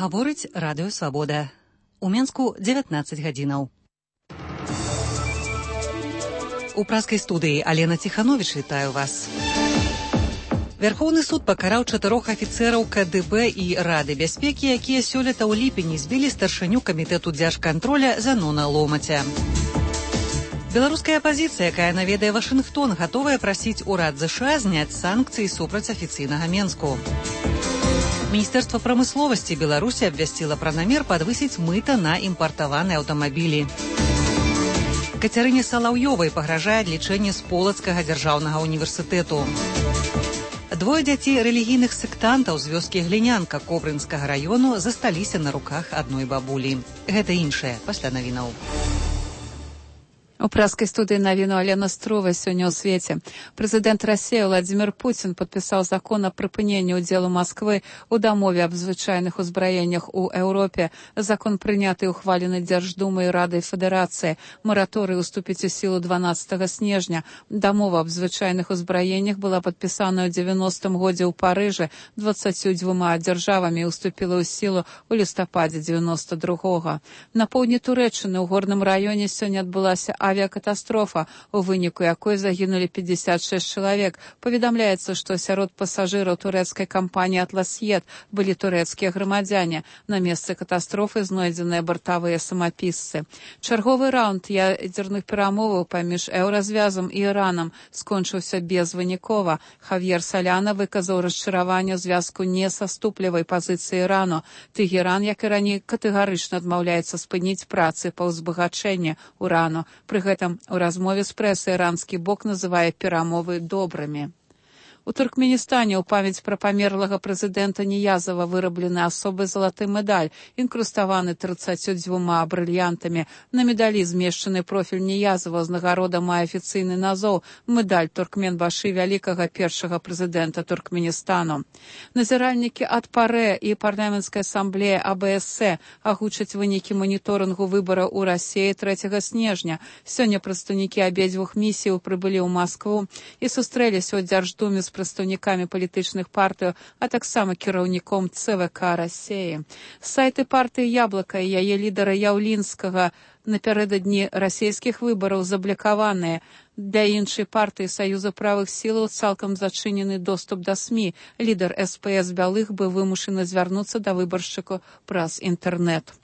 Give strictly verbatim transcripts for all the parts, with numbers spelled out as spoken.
Гаворыць радыё Свабода. У Менску дзевятнаццаць гадзінаў. У праскай студыі Алена Ціхановіч вітаю вас. Вярхоўны суд пакараў чатырох афіцэраў ка дэ бэ і Рады бяспекі, якія сёлета ў ліпені збілі старшыню камітэту дзяржкантроля Зянона Ломаця. Беларуская апазіцыя, якая наведае Вашынгтон, гатовая прасіць урад ЗША зняць санкцыі супраць афіцыйнага Менску. Міністэрства прамысловасці Беларусі абвясціла пра намер падвысіць мыта на імпартаваныя аўтамабілі. Кацярыне Салаўёвай пагражае адлічэнне з Полацкага дзяржаўнага універсітэту. Двое дзяцей рэлігійных сектантаў з вёскі Глінянка Кобрынскага раёну засталіся на руках адной бабулі. Гэта іншае пасля навінаў. У праскай студыі навіну Алена Строва сёння ў свеце. Прэзідэнт Расіі Владзімір Пуцін падпісаў закон о прыпыненні ўдзелу Масквы ў дамове аб звычайных узбраеннях у Еўропе. Закон прыняты і ухвалены Дзярждумай і Радай Федэрацыі. Мараторый уступіць у сілу дванаццатага снежня. Дамова аб звычайных узбраеннях была падпісана ў дзевяностым годзе ў Парыжы дваццаццю дзвюма дзяржавамі і уступіла ў сілу ў лістападзе дзевяноста другога. На поўдні Турэччыны ў горным раёне сёння адбылася авіакатастрофа, у выніку якой загінулі пятьдесят шесть чалавек. Паведамляецца, што сярод пасажыраў турэцкай кампаніі «Атлас'ед» былі турэцкія грамадзяне. На месцы катастрофы знойдзеныя бартавыя самапісцы. Чарговы раунд ядзерных перамоваў паміж еўразвязам і Іранам скончыўся безвынікова. Хавьер Саляна выказаў расчараванне ў звязку несаступлівай пазіцыі Ірану. Тэгеран, як і раней, катэгарычна адмаўляецца спыніць працы па ўзбагачэнні урану. Пры гэтым у размове з прэсай іранскі бок называе перамовы добрымі. У Туркменістане ў памяць пра памерлага прэзідэнта Ніязава выраблены асобы залаты медаль, інкруставаны трыццаццю дзвюма брыльянтамі. На медалі змешчаны профіль Ніязава з нагарода мае афіцыйны назоў медаль Туркменбашы вялікага першага прэзідэнта Туркменістану. Назіральнікі ад ПАРЭ і парламенцкай асамблеі А Бэ Эс Э агучаць вынікі маніторынгу выбараў у Расіі трэцяга снежня. Сёння прадстаўнікі абедзвюх місіяў прыбылі ў Маскву і сустрэліся ў Дзярждуме з прадстаўнікамі палітычных партый, а таксама кіраўніком Цэ Вэ Ка Расіі. Сайты партыі «Яблака» і яе лідара Яўлінскага напярэдадні расійскіх выбараў заблакаваныя. Для іншай партыі Саюза правых сілаў цалкам зачынены доступ да СМІ. Лідар Эс Пэ Эс Бялых быў вымушаны звярнуцца да выбаршчыкаў праз інтэрнэт.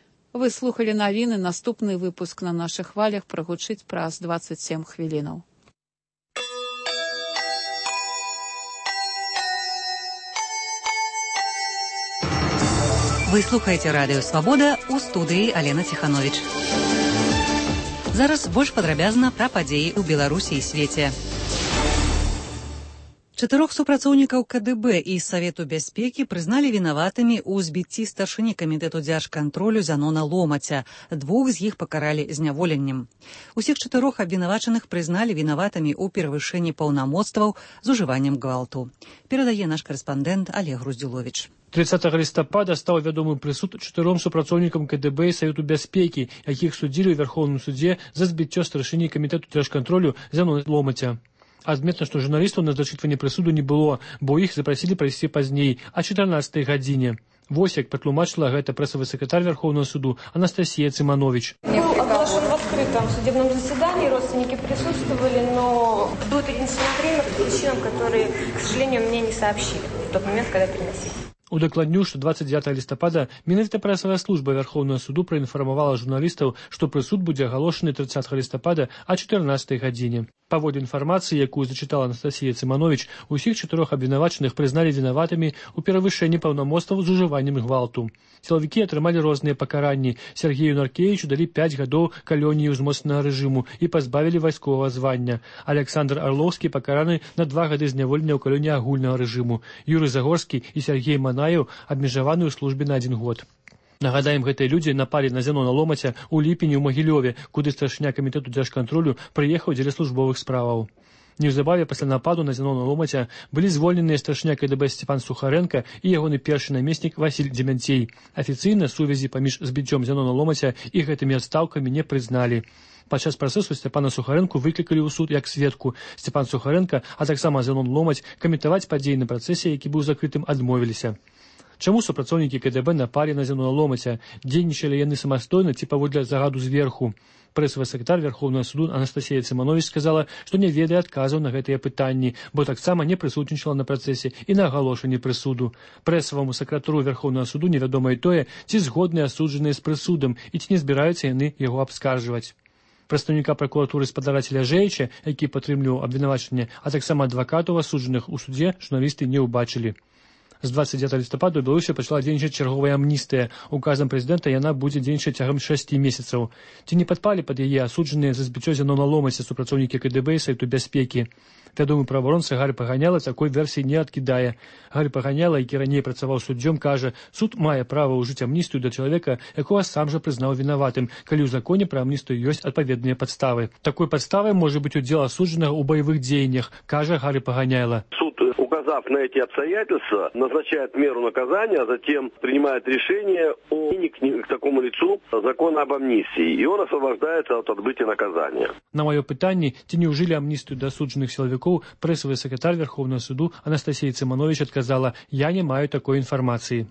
Вы слухалі навіны, наступны выпуск на нашых хвалях прагучыць праз дваццаць сем хвілінаў. Вы слухаеце радыё Свабода, у студыі Алена Ціхановіч. Зараз больш падрабязна пра падзеі ў Беларусі і свеце. Чатырох супрацоўнікаў ка дэ бэ і Савету бяспекі прызналі вінаватымі ў збіцці старшыні камітэту дзяржкантролю Зянона Ломаця. Двух з іх пакаралі зняволеннем. Усіх чатырох абвінавачаных прызналі вінаватымі ў перавышэнні паўнамоцтваў з ужываннем гвалту. Перадае наш карэспандэнт Олег Груздзюловіч. трыццатага лістапада стаў вядомы прысуд чатыром супрацоўнікам ка дэ бэ і Савету бяспекі, якіх судзілі ў Вярхоўным судзе за збіццё старшыні камітэту дзяржкантролю Зянона Ломаця. Адметна, што журналістаў на зачытванне прысуду не было, бо іх запрасілі прайсці пазней, а чатырнаццатай гадзіне. Вось як патлумачыла гэта прэсавы сакратар Верховного суду Анастасия Циманович. Был оглашен в открытом судебном заседании, родственники присутствовали, но был перенесен на время по причинам, которые, к сожалению, мне не сообщили в тот момент, когда переносили. Удакладню, што дваццаць дзевятага лістапада менавіта прэсавая служба Верховного суду праінфармавала журналістаў, што прысуд будзе агалошаны трыццатага лістапада а чатырнаццатай гадзіне. Паводле інфармацыі, якую зачытала Анастасия Циманович, усіх чатырох абвінавачаных прызналі вінаватымі ў перавышэнні паўнамоцтваў з ужываннем гвалту. Сілавікі атрымалі розныя пакаранні. Сергею Наркевічу далі пяць гадоў калоніі ўзмоцненага рэжыму і пазбавілі вайсковага звання. Александр Арлоўскі пакараны на два гады зняволення ў калоніі агульнага рэжыму. Юрый Загорскі і Сергей Манаеў абмежаваны ў службе на адзін год. Нагадаем, гэтыя людзі напалі на Зянона Ломаця ў ліпені ў Магілёве, куды старшыня камітэту дзяржкантролю прыехаў дзеля службовых справаў. Неўзабаве пасля нападу на Зянона Ломаця былі звольненыя старшыня ка дэ бэ Сцепан Сухаренко і ягоны першы намеснік Васіль Дземянцей. Афіцыйна сувязі паміж збіццём Зянона Ломаця і гэтымі адстаўкамі не прызналі. Падчас працэсу Сцепана Сухаренку выклікалі ў суд як сведку. Сцепан Сухаренко, а таксама Зянон Ломаць каментаваць падзеі на працэсе, які быў закрытым, адмовіліся. Чаму супрацоўнікі КДБ напалі на Зіну Ломаця? Дзейнічалі яны самастойна ці паводле загаду зверху? Прэсавы сакратар Верховнага суду Анастасія Цыманович сказала, што не ведае адказаў на гэтыя пытанні, бо таксама не прысутнічала на працэсе і на агалошанні прысуду. Прэсаваму сакратару Верховнага суду невядома і тое, ці згодныя асуджаныя з прысудам і ці не збіраюцца яны яго абскарджваць. Прадстаўніка пракуратуры спадарацеля Жэйча, які падтрымліваў абвінавачанне, а таксама адвакатаў асуджаных у судзе журналісты не ўбачылі. З двадцать девятого лістапада ў Беларусі пачала дзейнічаць чарговая амністыя. Указам прэзідэнта яна будзе дзейнічаць цягам шасці месяцаў. Ці не падпалі пад яе асуджаныя за збіццё Зінона Ломаця супрацоўнікі КДБ і Сайту бяспекі? Вядомы праваабаронца Гарый Паганяла такой версіі не адкідае. Гарый Паганяла, які раней працаваў суддзём, кажа, суд мае права ўжыць амністыю да чалавека, якога сам жа прызнаў вінаватым, калі ў законе пра амністыю ёсць адпаведныя падставы. Такой падставай можа быць удзел асуджанага ў баявых дзеяннях, кажа Гарый Паганяла. Суд, указав на эти обстоятельства, назначает меру наказания, а затем принимает решение о к, к такому лицу закона об амнистии, и он освобождается от отбытия наказания. На мое пытанне, ці не ўжылі амністыю да асуджаных сілавікоў, прэсавы сакратар Верховного суду Анастасія Цыманович адказала: «Я не маю такой інфармацыі».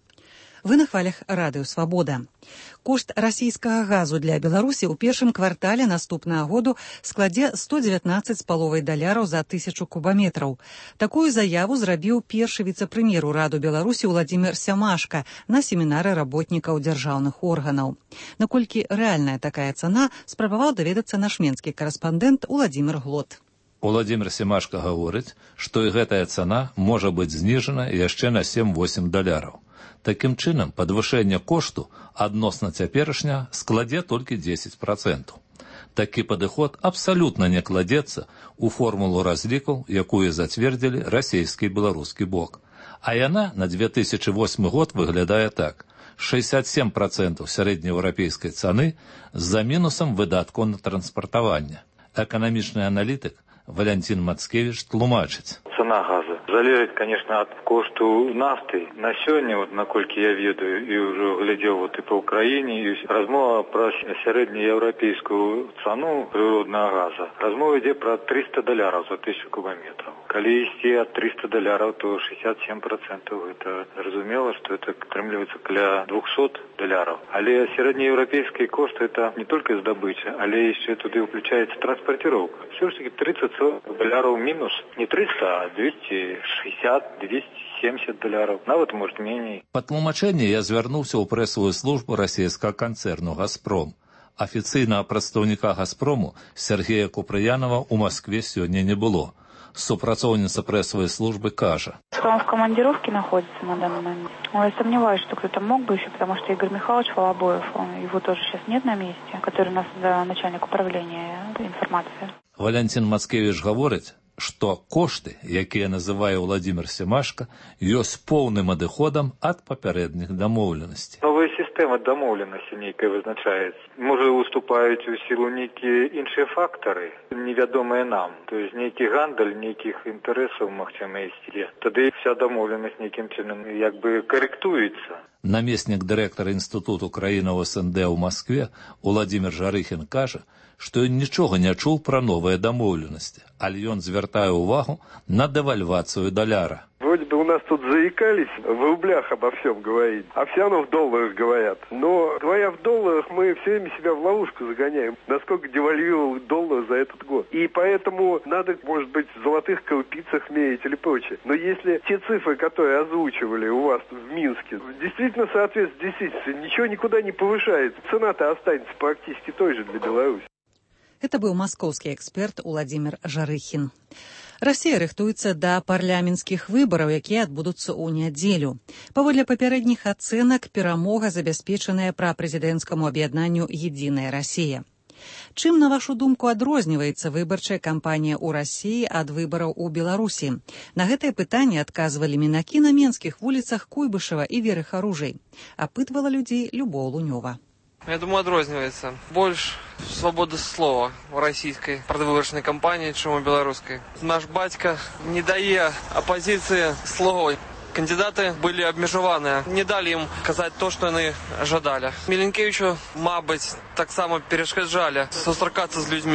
Вы на хвалях радыё «Свабода». Кошт расійскага газу для Беларусі ў першым квартале наступнага году складзе сто дзевятнаццаць з паловай даляраў за тысячу кубаметраў. Такую заяву зрабіў першы віцэ-прэм'ер ураду Беларусі Уладзімір Сямашка на семінары работнікаў дзяржаўных органаў. Наколькі рэальная такая цана, спрабаваў даведацца наш менскі карэспандэнт Уладзімір Глот. Уладзімір Сямашка гаворыць, што і гэтая цана можа быць зніжана яшчэ на сем-восем даляраў. Такім чынам, падвышэнне кошту адносна цяперашня складзе толькі дзесяць працэнтаў. Такі падыход абсалютна не кладзецца ў формулу разлікаў, якую зацвердзілі расійскі і беларускі бок. А яна на две тысячы восьмы год выглядае так. шэсцьдзесят сем працэнтаў сярэднееўрапейскай цаны з-за мінусам выдаткаў на транспартаванне. Эканамічны аналітык Валянцін Мацкевіч тлумачыць. Цена газа залежыць, конечно, ад кошту нафты. На сёння, вот, наколькі я ведаю, і ўжо глядзеў вот, і па Ўкраіне, і размова пра сярэднееўрапейскую цану прыроднага газа. Размова ідзе пра триста даляраў за тысячу кубометраў. Калі ісці ад триста даляраў, то шэсцьдесят семь працэнтаў. Это зразумела, што это атрымліваецца каля двухсот даляраў. Але сярэднееўрапейскія кошты это не толькі здабыча, але яшчэ туды ўключаецца транспартировка. Все ж таки тридцать даляраў мінус. Не триста, а двести шестьдесят - двести семьдесят даляраў. Нават, может, меней. Па тлумачэнні я звярнуўся ў прэсавую службу расійскага канцэрну «Газпром». Афіцыйнага прадстаўніка «Газпрому» Сергея Купрыянова ў Маскве сёння не было. Супрацоўніца прэсавай службы кажа. Он в командировке находится на данный момент. Я сомневаюсь, что кто-то мог бы еще, потому что Игорь Михайлович Волобоев, его тоже сейчас нет на месте, который у нас начальник управления информации. Валянцін Мацкевіч гаворыць, што кошты, якія называе Уладзімір Сямашка, ёсць поўным адыходам ад папярэдніх дамоўленасцей. Новая сістэма дамоўленасці нейкая вызначаецца. Можа, уступаюць у сілу нейкія іншыя фактары, невядомыя нам. То есть нейкі гандаль, нейкіх інтарэсаў, магчыма, ісці. Тады вся дамоўленасць нейкім чынам як бы карэктуецца. Намеснік дырэктара Інстытуту краінаў СНД ў Маскве Уладзімір Жарыхін кажа, што ён нічога не чуў пра новыя дамоўленасці, але ён звяртае ўвагу на дэвальвацыю даляра. Вроде бы у нас тут заикались в рублях обо всем говорить, а все равно в долларах говорят. Но, говоря в долларах, мы все время себя в ловушку загоняем, насколько девальвировал доллар за этот год. И поэтому надо, может быть, в золотых крупицах мерить или прочее. Но если те цифры, которые озвучивали у вас в Минске, действительно соответствуют действительности, ничего никуда не повышается, цена-то останется практически той же для Беларуси. Это быў маскоўскі эксперт Уладзімір Жарыхін. Расія рыхтуецца да парламенцкіх выбараў, якія адбудуцца ў нядзелю. Паводле папярэдніх ацэнак, перамога забяспечаная прапрэзідэнцкаму аб'яднанню «Единая Россия». Чым, на вашу думку, адрозніваецца выбарчая кампанія ў Расіі ад выбараў у Беларусі? На гэтае пытанне адказвалі мінакі на менскіх вуліцах Куйбышева і Веры Харужай. Апытвала людзей Любоў Лунёва. Я думаю, адрозніваецца. Больш свабоды слова у расійскай прадвыбарчнай кампаніі, чым у беларускай. Наш бацька не дае апазіцыі слова. Кандидаты были обмежаваныя, не дали им казаць то, што яны жадалі. Міленкевічу, мабыць, таксама перашкаджалі сустракацца з людзьмі.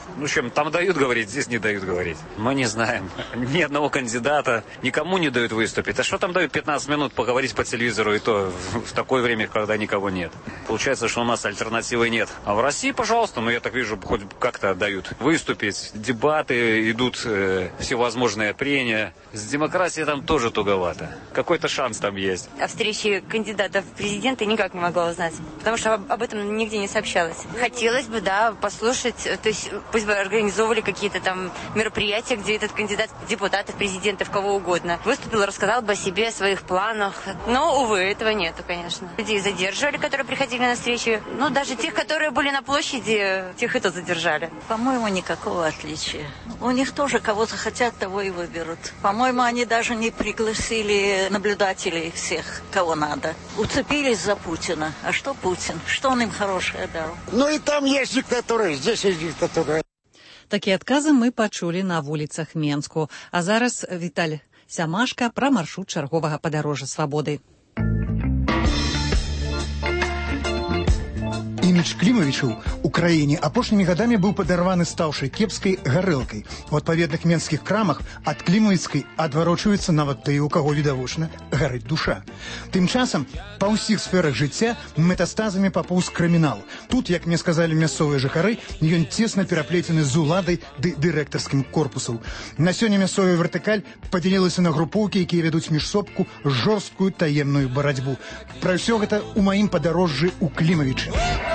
Ну, чем там дают говорить, здесь не дают говорить. Мы не знаем. Ни одного кандидата, никому не дают выступить. А что там дают пятнадцать минут поговорить по телевизору, и то в такое время, когда никого нет. Получается, что у нас альтернативы нет. А в России, пожалуйста, ну, я так вижу, хоть как-то дают выступить. Дебаты, идут э, всевозможные прения. С демократией там тоже туговато. Какой-то шанс там есть. О встрече кандидатов в президенты никак не могла узнать, потому что об, об этом нигде не сообщалось. Хотелось бы, да, послушать, то есть пусть бы организовывали какие-то там мероприятия, где этот кандидат в депутаты, в президенты, в кого угодно выступил, рассказал бы о себе, о своих планах. Но, увы, этого нету, конечно. Людей задерживали, которые приходили на встречи. Ну, даже тех, которые были на площади, тех и то задержали. По-моему, никакого отличия. У них тоже кого-то хотят, того и выберут. По-моему, они даже не пригласили наблюдателей всех, кого надо. Уцепились за Путина. А что Путин? Что он им хорошее дал? Ну и там есть диктатура, здесь есть диктатура. Такія адказы мы пачулі на вуліцах Менску. А зараз Віталь Сямашка пра маршрут чарговага падарожжа свабоды. Імідж Клімавічаў у краіне апошнімі гадамі быў падарваны стаўшай кепскай гарэлкай. У адпаведных менскіх крамах ад клімавіцкай адварочваецца нават тыя, у каго відавочна гарыць душа. Тым часам па ўсіх сферах жыцця метастазамі папоўз крымінал. Тут, як мне сказалі мясцовыя жыхары, ён цесна пераплецены з уладай ды дырэктарскім корпусам. На сёння мясцовая вертыкаль падзялілася на групоўкі, якія вядуць міжсобку жорсткую таемную барацьбу. Пра ўсё гэта ў маім падарожжы ў Клімавічы.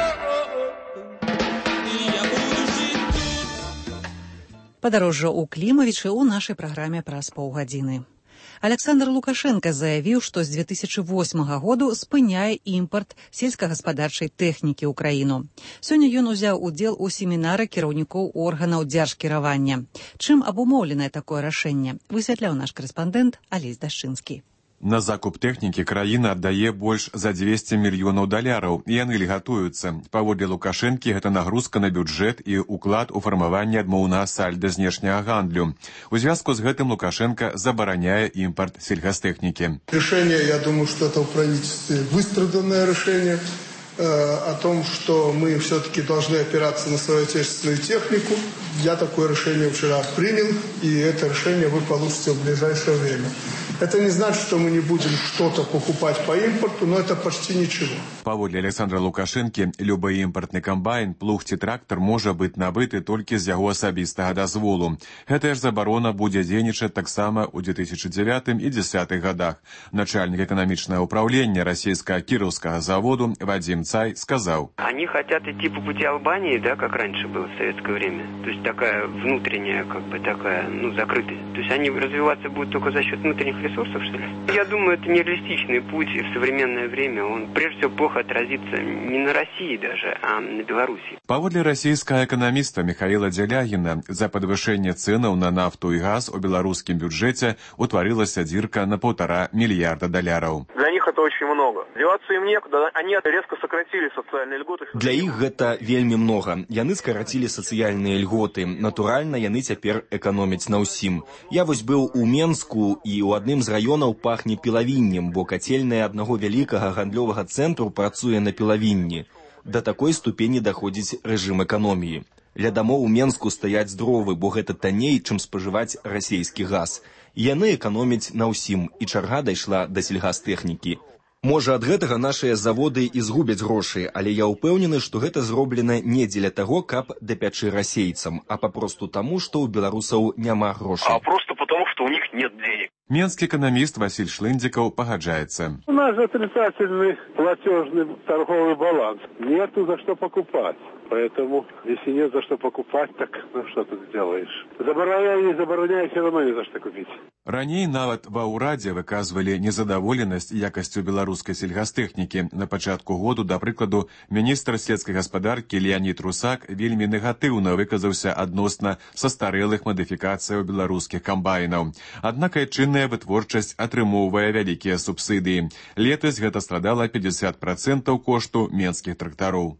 Падарожжа ў Клімавічы ў нашай праграме праз паўгадзіны. Александр Лукашенко заявіў, што з две тысячы восьмага году спыняе імпарт сельскагаспадарчай тэхнікі ў краіну. Сёння ён узяў удзел у семінары кіраўнікоў органаў дзяржкіравання. Чым абумоўленае такое рашэнне, высвятляў наш корэспандэнт Алесь Дашчынскі. На закуп тэхнікі краіна аддае больш за дзвесце мільёнаў даляраў, і яны льгатуюцца. Паводле Лукашэнкі, гэта нагрузка на бюджэт і ўклад у фармаванне адмоўнага сальда знешняга гандлю. У звязку з гэтым Лукашенко забараняе імпорт сельхозтехники. Решение, я думаю, что это в правительстве выстраданное решение э, о том, что мы все-таки должны опираться на свою отечественную технику. Я такое решение вчера принял, и это решение вы получите в ближайшее время. Это не значит, что мы не будем что-то покупать по импорту, но это почти ничего. Паводле Александра Лукашэнкі, любы імпартны камбайн, плуг ці трактор можа быць набыты толькі з яго асабістага дазволу. Гэтая ж забарона будзе дзейнічаць таксама ў две тысячи девятым і две тысячи десятых годах. Начальник экономичного управления российского Кировского заводу Вадим Цай сказал: Они хотят идти по пути Албании, да, как раньше было в советское время. То есть такая внутренняя, как бы такая, ну, закрытость. То есть они развиваться будут только за счет внутренних ресурсов, что ли? Я думаю, это нереалистичный путь, и в современное время он прежде всего плохо отразится не на России даже, а на Беларуси. Паводле расійскага экономиста Михаила Дзялягіна, за подвышение ценаў на нафту и газ у белорусским бюджете утворилась дырка на полтора миллиарда долларов. Для них это очень много. Деваться им некуда, они резко сократили социальные льготы. Для іх гэта вельмі много. Яны скарацілі сацыяльныя льготы. Натуральна, яны цяпер эканомяць на ўсім. Я вось быў у Менску, і ў адным з раёнаў пахне пілавіннем, бо кацельная аднаго вялікага гандлёвага цэнтру працуе на пілавінні. Да такой ступені даходзіць рэжым эканоміі. Ля дамоў у Менску стаяць дровы, бо гэта танней, чым спажываць расейскі газ. Яны эканомяць на ўсім, і чарга дайшла да сельгазтэхнікі. Можа, ад гэтага нашыя заводы і згубяць грошы, але я ўпэўнены, што гэта зроблена не дзеля таго, каб дапячы расейцам, а папросту таму, што ў беларусаў няма грошай. А просто потому, что у них нет денег. Менский экономист Василий Шлындзікаў пагаджаецца. У нас отрицательный платежный торговый баланс. Нету за что покупать. Поэтому, если нет за что покупать, так ну что ты сделаешь? Забороняй, не забороняй, все равно не за что купить. Раней нават ва ўрадзе выказвалі незадаволенасць якасцю беларускай сельгазтэхнікі. На пачатку году, да прыкладу, міністр сельскай гаспадаркі Леонид Русак вельмі негатыўна выказаўся адносна састарэлых мадыфікацыяў беларускіх камбайнаў. Аднак айчынная вытворчасць атрымоўвае вялікія субсідыі. Летась гэта страдала пятьдесят процентов кошту менскіх трактароў.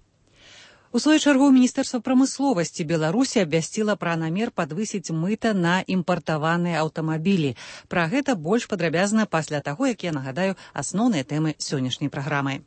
У сваю чаргу Міністэрства прамысловасці Беларусі абвясціла пра намер падвысіць мыта на імпартаваныя аўтамабілі. Пра гэта больш падрабязна пасля таго, як я нагадаю асноўныя тэмы сённяшняй праграмы.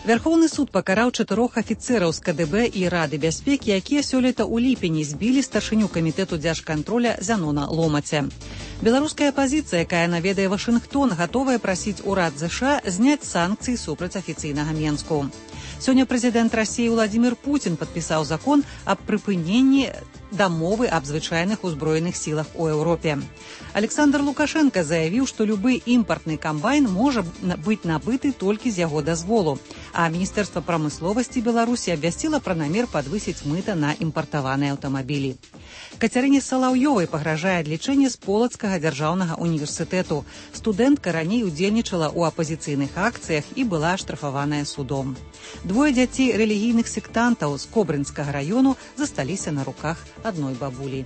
Вярхоўны суд пакараў чатырох афіцэраў з КДБ і Рады бяспекі, якія сёлета ў ліпені збілі старшыню камітэту дзяржкантроля Зянона Ломаця. Беларуская апазіцыя, якая наведае Вашынгтон, гатовая прасіць урад ЗША зняць санкцыі супраць афіцыйнага Менску. Сёння прэзідэнт Расіі Владзімір Пуцін падпісаў закон аб прыпыненні дамовы аб звычайных узброеных сілах у Еўропе. Александр Лукашенко заявіў, што любы імпартны камбайн можа быць набыты толькі з яго дазволу, а Міністэрства прамысловасці Беларусі абвясціла пра намер падвысіць мыта на імпартаваныя аўтамабілі. Кацярыне Салаўёвай пагражае адлічэнне з Полацкага дзяржаўнага універсітэту. Студэнтка раней удзельнічала ў апазіцыйных акцыях і была аштрафаваная судом. Двое дзяцей рэлігійных сектантаў з Кобрынскага раёну засталіся на руках адной бабулі.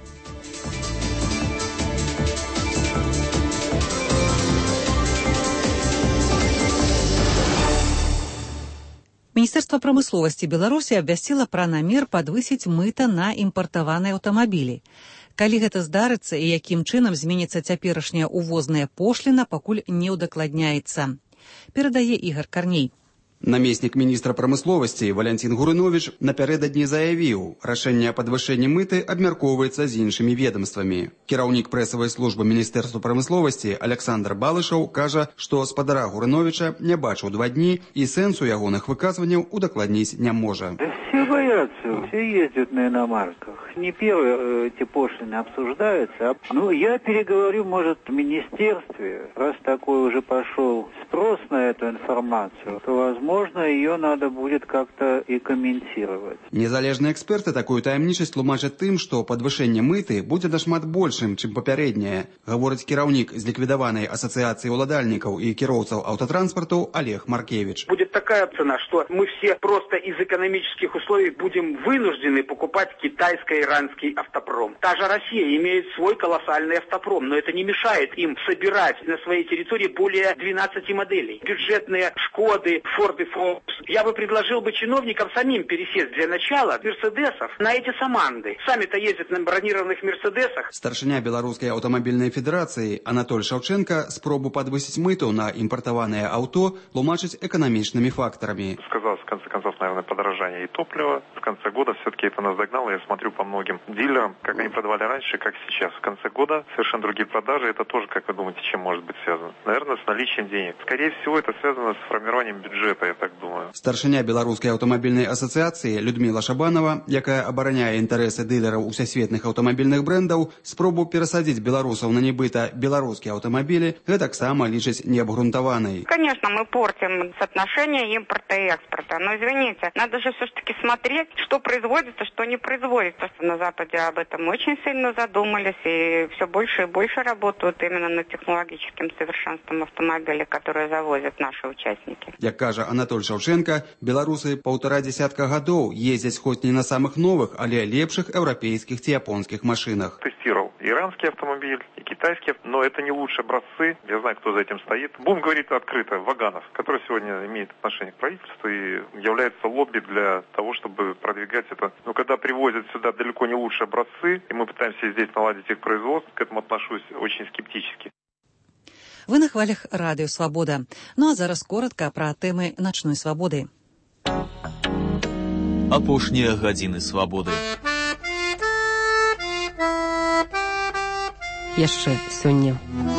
Міністэрства прамысловасці Беларусі абвясціла пра намер падвысіць мыта на імпартаваныя аўтамабілі. Калі гэта здарыцца і якім чынам зменіцца цяперашняя увозная пошліна, пакуль не ўдакладняецца. Перадае Ігор Карней. Намеснік міністра прамысловасці Валянцін Гурыновіч напярэдадні заявіў, рашэнне о падвышэнні мыты абмяркоўваецца з іншымі ведомствамі. Кіраўнік прэсавай службы міністэрства прамысловасці Александр Балышаў кажа, што спадара Гурыновіча не бачыў два дні і сэнсу ягоных выказванняў удакладніць не можа. Все боятся, все ездят на иномарках. Не первые эти пошлины обсуждаются. Ну, я переговорю, может, в министерстве, раз такой уже пошел спрос на эту информацию, то, возможно, ее надо будет как-то и комментировать. Незалежныя эксперты такую таямнічасць тлумачаць тым, што падвышэнне мыты будзе нашмат большым, чым папярэдняе, гаворыць кіраўнік з ліквідаванай асацыяцыі ўладальнікаў і кіроўцаў аўтатранспарту Олег Маркевич. Будет такая цена, что мы все просто из экономических условий будем вынуждены покупать китайско-иранский автопром. Та же Россия имеет свой колоссальный автопром, но это не мешает им собирать на своей территории более двенадцати моделей. Бюджетные Шкоды, Форды, Фокус. Я бы предложил бы чиновникам самим пересесть для начала Мерседесов на эти Саманды. Сами-то ездят на бронированных Мерседесах. Старшыня Беларускай аўтамабільнай федэрацыі Анатоль Шаўченко спробу падвысіць мыту на імпартаванае аўто тлумачыць эканамічнымі фактарамі. Сказалось, в конце концов, наверное, подорожание и топлива. В конце года все-таки это нас догнало. Я смотрю по многим дилерам, как они продавали раньше, как сейчас. В конце года совершенно другие продажи. Это тоже, как вы думаете, чем может быть связано? Наверное, с наличием денег. Скорее всего, это связано с формированием бюджета, я так думаю. Старшыня Беларускай аўтамабільнай асацыяцыі Людмила Шабанова, якая абараняе інтарэсы дылераў усесветных аўтамабільных брэндаў, спробу перасадзіць беларусаў на нібыта беларускія аўтамабілі гэтаксама лічыць неабгрунтаванай. Конечно, мы портим соотношение импорта и экспорта, но извините, надо же все-таки смотреть, что производится, что не производится. На Западе об этом очень сильно задумались и все больше и больше работают именно над технологическим совершенством автомобилей, которые завозят наши участники. Як кажа Анатоль Шаўченко, беларусы паўтара дзесятка гадоў ездзяць хоць не на самых новых, але лепшых еўрапейскіх ці японскіх машинах. Тестировал иранский автомобиль и китайский, но это не лучшие образцы. Я знаю, кто за этим стоит. Будем говорить открыто, Ваганов, который сегодня имеет отношение к правительству и является лобби для того, чтобы продвигать это. Но когда привозят сюда далеко не лучшие образцы, и мы пытаемся здесь наладить их производство, к этому отношусь очень скептически. Вы на хвалях Радыё Свабода. Ну а зараз коротка пра тэмы начной свабоды. Апошнія гадзіны свабоды. Яшчэ сёння.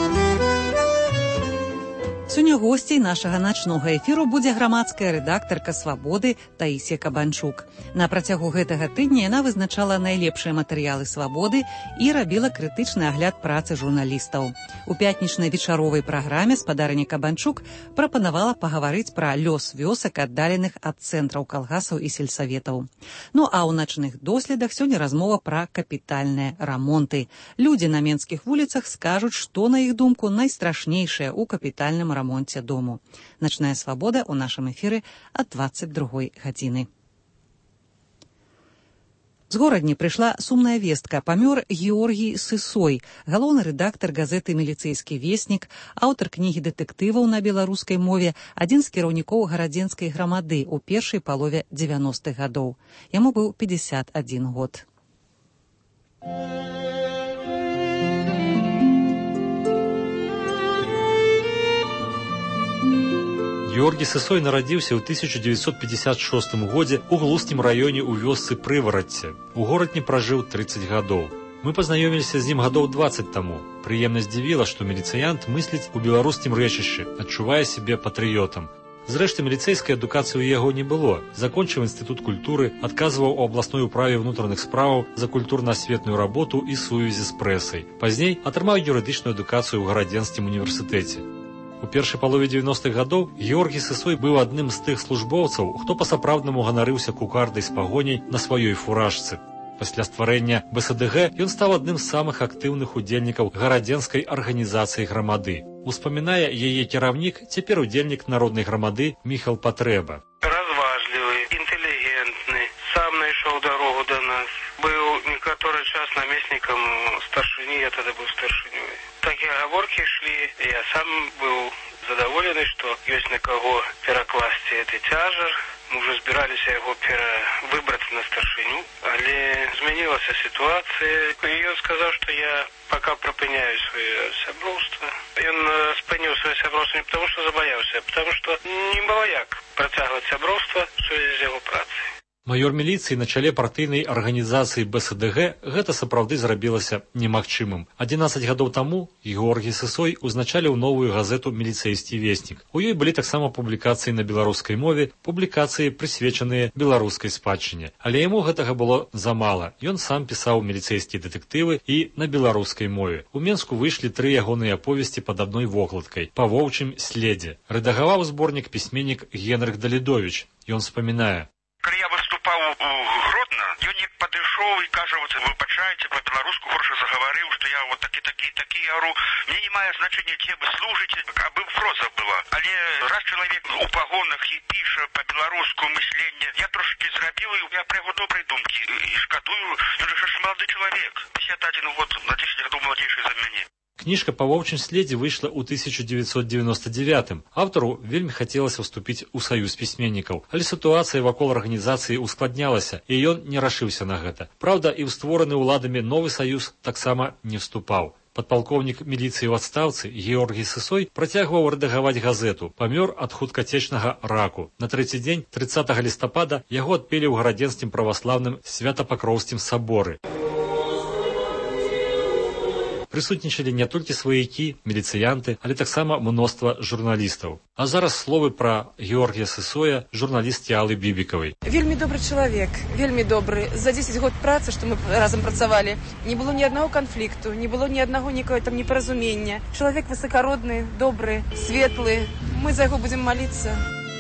Сёння госцей нашага начнога эфіру будзе грамадская рэдактарка «Свабоды» Таісія Кабанчук. На працягу гэтага тыдня яна вызначала найлепшыя матэрыялы «Свабоды» і рабіла крытычны агляд працы журналістаў. У пятнічнай вечаровай праграме спадарыня Кабанчук прапанавала пагаварыць пра лёс вёсак, аддаленых ад цэнтраў калгасаў і сельсаветаў. Ну а ў начных доследах сёння размова пра капітальныя рамонты. Людзі на менскіх вуліцах скажуць, што, на іх думку, найстрашнейшае ў капітальным рамонце ремонте дому. Ночная свобода у нашем эфире от двадцать другой гадзіны. З горадні прыйшла сумная вестка. Памёр Георгій Сысой, галоўны рэдактар газеты «Міліцэйскі веснік», аўтар кнігі дэтэктываў на беларускай мове, адзін з кіраўнікоў гарадзенскай грамады ў першай палове дзевяностых гадоў. Яму быў пятьдесят один год. Георгий Сысой нарадзіўся ў тысяча дзевяцьсот пятьдесят шостым годзе ў глусцкім раёне ў вёсцы Прыварадце. У горад не пражыў тридцать гадоў. Мы пазнаёміліся з ім гадоў двадцать таму. Прыемна здзівіла, што міліцыянт мысліць у беларускім рэчышчы, адчувае сябе патрыётам. Зрэшты, міліцэйскай адукацыі ў яго не было. Закончыў інстытут культуры, адказваў у абласной управе ўнутраных справаў за культурна-асветную работу і сувязі з прэсай. Пазней атрымаў юрыдычную адукацыю ў гарадзенскім універсітэце. У першай палове дзевяностых гадоў Георгий Сысой быў адным з тых службоўцаў, хто па-сапраўднаму ганарыўся кукардай з пагоняй на сваёй фуражцы. Пасля стварэння бэ эс дэ гэ ён стаў адным з самых актыўных удзельнікаў гарадзенскай арганізацыі грамады. Успамінае яе кіраўнік, цяпер удзельнік народнай грамады Міхал Патрэба. Разважлівы, інтэлігентны, сам знайшоў дарогу да нас. Быў некаторы час намеснікам старшыні, я тады быў старшынёй. Такія гаворкі ішлі, я сам быў задаволены, што ёсць на каго перакласці гэты цяжар. Мы ўжо збіраліся яго выбраць на старшыню, але змянілася сітуацыя. І ён сказаў, што я пака прыпыняю сваё сяброўства. Ён спыніў сваё сяброўства не потому, што забаяўся, а потому, што не было як працягваць сяброўства ў сувязі з яго працай. Маёр міліцыі на чале партыйнай арганізацыі бэ эс дэ гэ гэта сапраўды зрабілася немагчымым. адзінаццаць гадоў таму Георгий Сысой узначаліў новую газету «Міліцэйскі вестнік». У ёй былі таксама публікацыі на беларускай мове, публікацыі, прысвечаныя беларускай спадчыне. Але яму гэтага было замала. Ён сам пісаў міліцэйскія дэтэктывы і на беларускай мове. У Менску выйшлі тры ягоныя аповесці пад адной вокладкай «Па воўчым следзе». Рэдагаваў зборнік пісьменнік Генрых Далідовіч. Ён спамінае: Калі я выступаў у Гродно, ён не падышоў і кажа, вот, вы пачаеце па-беларуску, горша загаварыў, што я вот такі, такі, такі, я говорю, мне не мае значэння, дзе вы служыце, абы проза была. Але раз чалавек у пагонах і піша па-беларуску мысленне, я трошки зрабіў, і я пра яго добрай думкі, і шкадую, ён жа ж малады чалавек, пятьдесят один год, на десять гадоў маладзейшы за мяне. Кніжка «Па воўчым следзе» выйшла ў тысяча дзевяцьсот девяносто девятым. Аўтару вельмі хацелася ўступіць у саюз пісьменнікаў, але сітуацыя вакол арганізацыі ускладнялася, і ён не рашыўся на гэта. Праўда, і ў створаны ўладамі новы саюз таксама не вступаў. Падпалкоўнік міліцыі ў адстаўцы Георгий Сысой працягваў рэдагаваць газету, памёр ад хуткацечнага раку. На трэці дзень трыццатага лістапада яго адпелі ў гарадзенскім праваслаўным святапакроўскім саборы. Прысутнічалі не толькі сваякі, міліцыянты, але таксама мноства журналістаў. А зараз словы пра Георгія Сысоя журналісткі Аллы Бібікавай. Вельмі добры чалавек, вельмі добры. За дзесяць год працы, што мы разам працавалі, не было ні аднаго канфлікту, не было ні аднаго нікое там непаразумення. Чалавек высакародны, добры, светлы. Мы за яго будзем маліцца.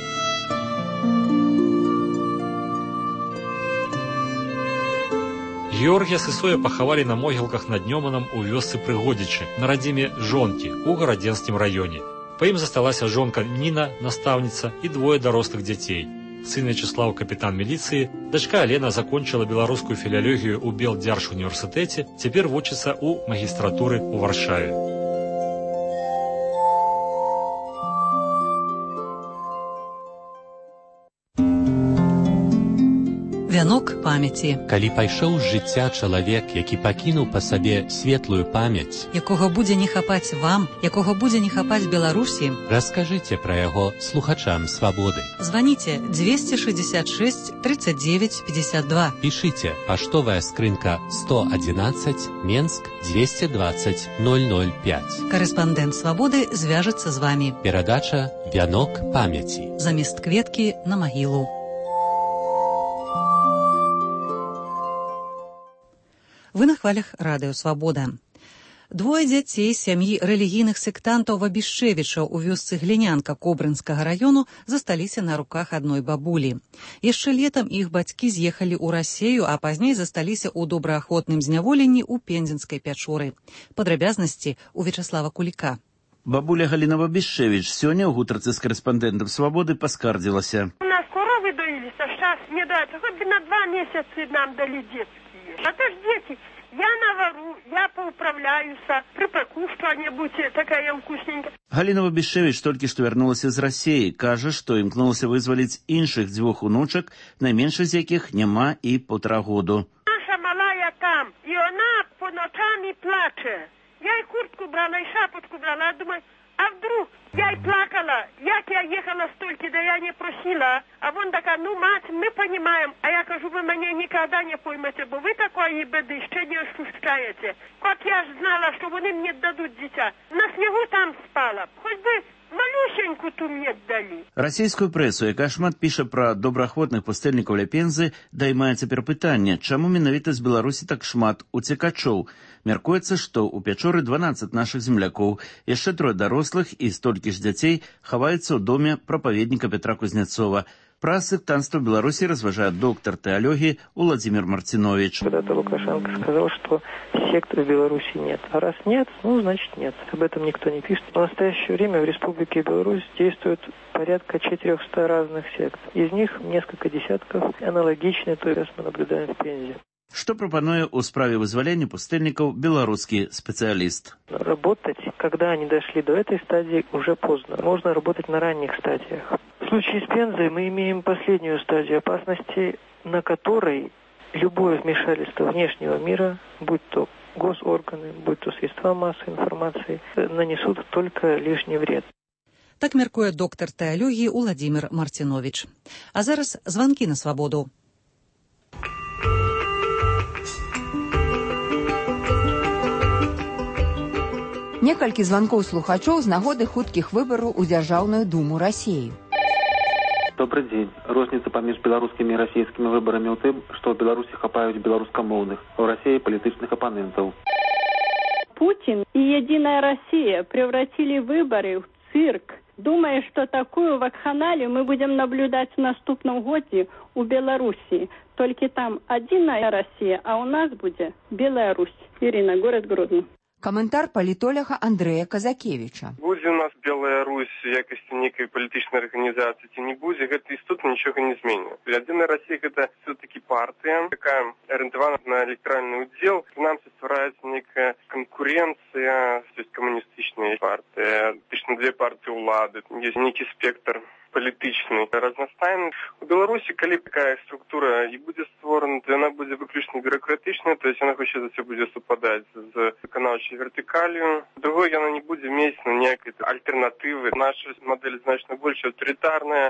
Георгія Сысоя пахавалі на могілках над Нёманам у вёсцы Прыгодзічы, на радзіме жонкі ў гарадзенскім раёне. Па ім засталася жонка Ніна, настаўніца, і двое дарослых дзяцей. Сын Вячеслаў капітан міліцыі, дачка Алена закончыла беларускую філалогію ў Белдзяржуніверсітэце, цяпер вучыцца ў магістратуры ў Варшаве. Вянок памяці. Калі пайшоў з жыцця чалавек, які пакінуў па сабе светлую памяць, якога будзе не хапаць вам, якога будзе не хапаць Беларусі, раскажыце пра яго слухачам свабоды. Званіце двести шестьдесят шесть тридцать девять пятьдесят два. Пішыце паштовая скрынка сто одиннадцать, Менск двести двадцать ноль ноль пять. Карэспандэнт свабоды звяжацца з вамі. Перадача «Вянок памяці». Замест кветкі на магілу. Вы на хвалях радыё «Свабода». Двое дзяцей сям'і рэлігійных сектантаў Вабішчэвічаў у вёсцы Глінянка Кобрынскага раёну засталіся на руках адной бабулі. Яшчэ летам іх бацькі з'ехалі ў Расею, а пазней засталіся ў добраахвотным зняволенні ў Пензенскай пячоры. Падрабязнасці у Вячаслава Куліка. Бабуля Галіна Вабішчэвіч сёння ў гутарцы з карэспандэнтам «Свабоды» паскардзілася. У нас коровы доились, а сейчас не дают. Хоть бы на два месяца нам дали детские. А то ж дети, я навару, я поуправляюся, припеку что-нибудь, такая вкусненькая. Галіна Вабішчэвіч толькі што вярнулася з Расеі, кажа, што імкнулася вызваліць іншых дзвюх унучак, найменшых з якіх няма і полтора году. Наша малая там, и она по ночам плаче. Я и куртку брала, и шапочку брала, думаю, А вдруг? Я и плакала. Як я ехала столько, да я не просила. А вон такая, ну, мать, мы понимаем. А я кажу, вы меня никогда не поймете, бо вы такої беды ще не ощущаете. Как я ж знала, что вони мне дадут дитя. На снегу там спала. Хоть бы малюсеньку ту мне дали. Расійскую прэсу, якая шмат піша пра добраахвотных пустэльнікаў ля Пензы, даймае цяпер пытанне, чаму менавіта з Беларусі так шмат уцекачоў. Мяркуецца, што ў Пячоры дванаццаць нашых землякоў, яшчэ трое дарослых і столькі ж дзяцей хаваюцца ў доме прапаведніка Петра Кузнецова. Про сектантство в Беларуси разважает доктор теологии Владимир Мартинович. Когда-то Лукашенко сказал, что сект в Беларуси нет. А раз нет, ну, значит нет. Об этом никто не пишет. В настоящее время в Республике Беларусь действует порядка четырехсот разных сект. Из них несколько десятков аналогичны той, что мы наблюдаем в Пензе. Что пропонует у справе вызволения пустельников белорусский специалист? Работать, когда они дошли до этой стадии, уже поздно. Можно работать на ранних стадиях. В случае с Пензой мы имеем последнюю стадию опасности, на которой любое вмешательство внешнего мира, будь то госорганы, будь то средства массовой информации, нанесут только лишний вред. Так мяркуе доктор тэалогіі Владимир Мартинович. А зараз звонки на свободу. Некалькі званкоў слухачоў з нагоды хуткіх выбараў у Дзяржаўную думу Рассіі. Добрый день. Розница паміж беларускімі і расійскімі выбарамі ў тым, што ў Беларусі хапаюць беларускамоўных, а ў Рассіі палітычных апанентаў. Путин и Единая Россия превратили выборы в цирк. Думая, что такую вакханалию мы будем наблюдать в наступном году у Беларуси. Только там Единая Россия, а у нас будет Беларусь. Ирина, город Гродно. Каментар палітолога Андрэя Казакевіча. Будзе у нас Белая Русь в якасці нейкай палітычнай арганізацыі ці не будзе, гэта істотна нічога не зменіць. Единая Россия гэта все-таки партия, якая ориентована на электоральный удел. Нам ствараецца некая конкуренция, то есть коммунистичная партия, точно две партии улады, есть некий спектр політычны, разнастайны. У Беларусі, калі такая структура і будзе створана, то яна будзе выключна бюрократычная, то есть яна хоча за все будзе супадаць з выканаўчай вертыкалью. Другой, яна не будзе мець на nejakай альтэрнатывы. Наша модель значна больш аўтарытарная.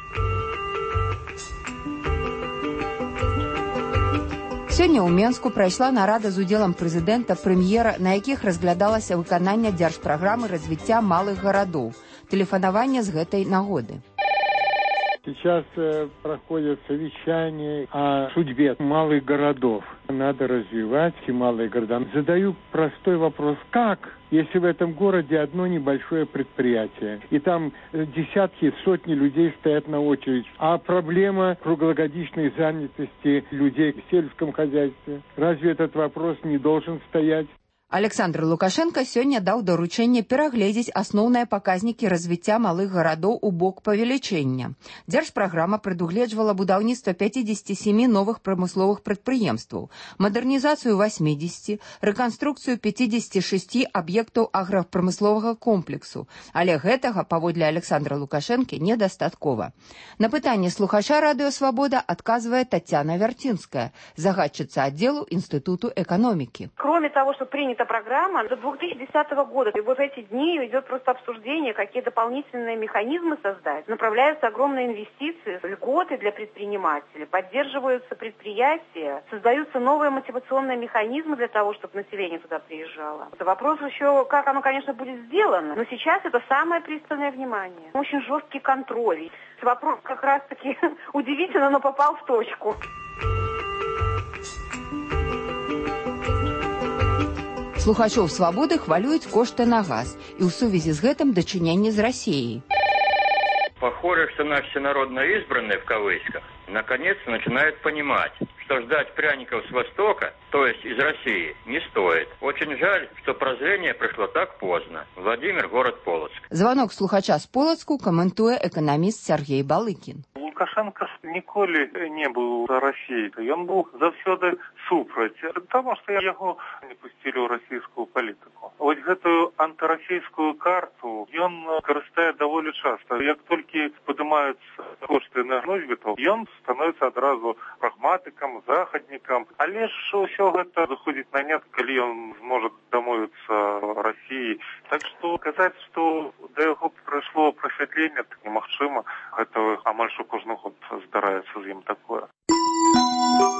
Сёння ў Менску прайшла нарада з удзелам прэзідэнта, прэм'ера, на якіх разглядалася выкананне дзяржпраграмы развіцця малых гарадоў. Тэлефанаванне з гэтай нагоды. Сейчас э, проходят совещания о судьбе малых городов. Надо развивать и малые города. Задаю простой вопрос. Как, если в этом городе одно небольшое предприятие, и там десятки, сотни людей стоят на очередь, а проблема круглогодичной занятости людей в сельском хозяйстве? Разве этот вопрос не должен стоять? Александр Лукашенко сёння даў даручэнне перагледзець асноўныя паказнікі развіцця малых гарадоў у бок павелічэння. Дзяржпраграма прадугледжвала будаўніцтва пяцьдзесят сем новых прамысловых прадпрыемстваў, мадэрнізацыю восемьдесят, рэканструкцыю пятьдесят шесть аб'ектаў аграпрамысловага комплексу. Але гэтага, паводле Александра Лукашэнкі, недастаткова. На пытанне слухача Радыё Свабода адказвае Татьяна Вярцінская, загадчыца аддзелу Інстытуту эканомікі. Кроме того, что принята программа до две тысячи десятого года, и вот эти дни идет просто обсуждение, какие дополнительные механизмы создать. Направляются огромные инвестиции, льготы для предпринимателей, поддерживаются предприятия, создаются новые мотивационные механизмы для того, чтобы население туда приезжало. Это вопрос еще, как оно, конечно, будет сделано, но сейчас это самое пристальное внимание. Очень жесткий контроль. Вопрос как раз-таки удивительно, но попал в точку. Слухачоў свабоды хвалююць кошты на газ і ў сувязі з гэтым дачыненне з Рассіяй. Похоже, что наши всенародно избранные, в кавычках, наконец-то начинают понимать, что ждать пряников с Востока, то есть из России, не стоит. Очень жаль, что прозрение пришло так поздно. Владимир, город Полоцк. Звонок слухача з Полоцку коментуе экономист Сергей Балыкин. Лукашенко ніколі не быў за Расію. Ён быў заўсёды супраць, таму што яго не пусцілі ў расійскую палітыку. Вось гэтую антырасійскую карту ён карыстае даволі часта. Як толькі падымаюцца кошты энерносьбітаў, ён становіцца адразу прагматыкам, захаднікам. Але ж усё гэта заходзіць на нет, калі ён зможа дамовіцца Расіі. Так што казаць, што да яго прыйшло прасвятленне, так немагчыма. Гэта амаль што кожны год здараецца з ім такое.